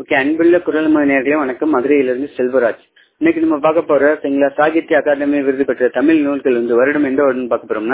Okay, அன்புள்ள குரல் நேயர்களே வணக்கம். மதுரையிலிருந்து செல்வராஜ். இன்னைக்கு நம்ம பார்க்க போற சரிங்களா, சாகித்ய அகாடமி விருது பெற்ற தமிழ் நூல்கள் வந்து வருடம் எந்த வருடம் பார்க்க போறோம்னா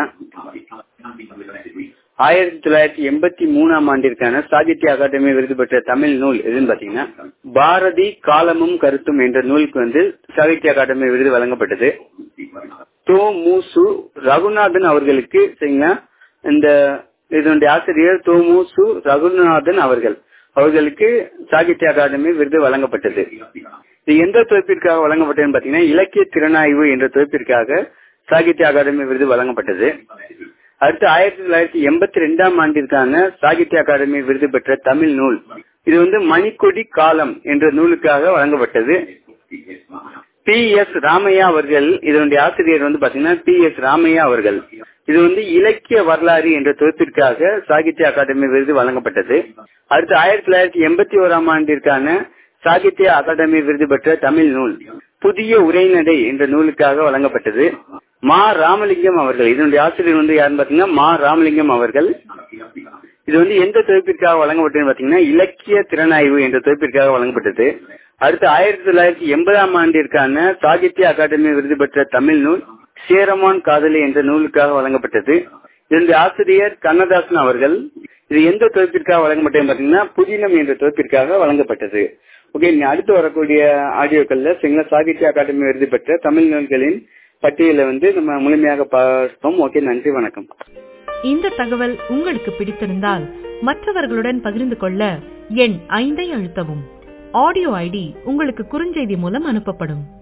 1983 ஆண்டிற்கான சாகித்ய அகாடமி விருது பெற்ற தமிழ் நூல் எதுன்னு பாத்தீங்கன்னா பாரதி காலமும் கருத்தும் என்ற நூலுக்கு வந்து சாகித்ய அகாடமி விருது வழங்கப்பட்டது. தோமுசு ரகுநாதன் அவர்களுக்கு சரிங்களா, இந்த இதனுடைய ஆசிரியர் தோமுசு ரகுநாதன் அவர்களுக்கு சாகித்ய அகாடமி விருது வழங்கப்பட்டது. இது எந்த தொகுப்பிற்காக வழங்கப்பட்டதுன்னு பாத்தீங்கன்னா இலக்கிய திறனாய்வு என்ற தொகுப்பிற்காக சாகித்ய அகாடமி விருது வழங்கப்பட்டது. அடுத்து 1982 ஆண்டிற்கான சாகித்ய அகாடமி விருது பெற்ற தமிழ் நூல் இது வந்து மணிக்கொடி காலம் என்ற நூலுக்காக வழங்கப்பட்டது. P.S. ராமையா அவர்கள் இதனுடைய ஆசிரியர் வந்து பாத்தீங்கன்னா P.S. ராமையா அவர்கள். இது வந்து இலக்கிய வரலாறு என்ற தொகுப்பிற்காக சாகித்ய அகாடமி விருது வழங்கப்பட்டது. அடுத்து 1981 ஆண்டிற்கான சாகித்ய அகாடமி விருது பெற்ற தமிழ் நூல் புதிய உரைநடை என்ற நூலுக்காக வழங்கப்பட்டது. மா ராமலிங்கம் அவர்கள். இதனுடைய ஆசிரியர் வந்து யாருன்னு பாத்தீங்கன்னா மா ராமலிங்கம் அவர்கள். இது வந்து எந்த தொகுப்பிற்காக வழங்கப்பட்டதுன்னு பாத்தீங்கன்னா இலக்கிய திறனாய்வு என்ற தொகுப்பிற்காக வழங்கப்பட்டது. அடுத்து 1980 ஆண்டிற்கான சாகித்ய அகாடமி விருது பெற்ற தமிழ் நூல் சேரமான் காதலி என்ற நூலுக்காக வழங்கப்பட்டது. இதனுடைய ஆசிரியர் கண்ணதாசன் அவர்கள். இது எந்த தொகுப்பிற்காக வழங்கப்பட்டது பாத்தீங்கன்னா புதினம் என்ற தொகுப்பிற்காக வழங்கப்பட்டது. ஓகே, அடுத்து வரக்கூடிய ஆடியோக்கள்ல சிங்கள சாகித்ய அகாடமி விருது பெற்ற தமிழ் நூல்களின் பட்டியலை வந்து நம்ம முழுமையாக பார்ப்போம். ஓகே, நன்றி, வணக்கம். இந்த தகவல் உங்களுக்கு பிடித்திருந்தால் மற்றவர்களுடன் பகிர்ந்து கொள்ள எண் 5 அழுத்தவும். ஆடியோ ஐடி உங்களுக்கு குறுஞ்செய்தி மூலம் அனுப்பப்படும்.